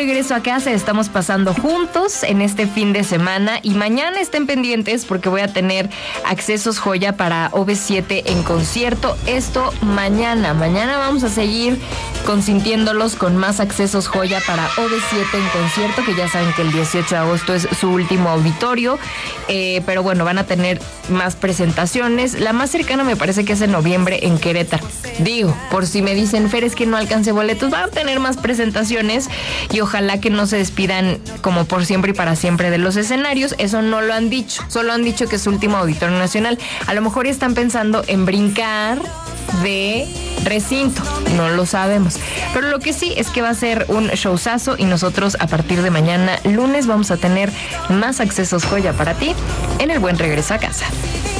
regreso a casa, estamos pasando juntos en este fin de semana y mañana estén pendientes porque voy a tener accesos joya para OV7 en concierto. Esto mañana vamos a seguir consintiéndolos con más accesos joya para OV7 en concierto, que ya saben que el 18 de agosto es su último auditorio, pero bueno, van a tener más presentaciones. La más cercana me parece que es en noviembre en Querétaro. Digo, por si me dicen, Fer, es que no alcancé boletos, van a tener más presentaciones y ojalá que no se despidan como por siempre y para siempre de los escenarios. Eso no lo han dicho, solo han dicho que es su último auditorio nacional. A lo mejor están pensando en brincar de recinto, no lo sabemos, pero lo que sí es que va a ser un showzazo y nosotros a partir de mañana lunes vamos a tener más accesos joya para ti en el Buen Regreso a Casa.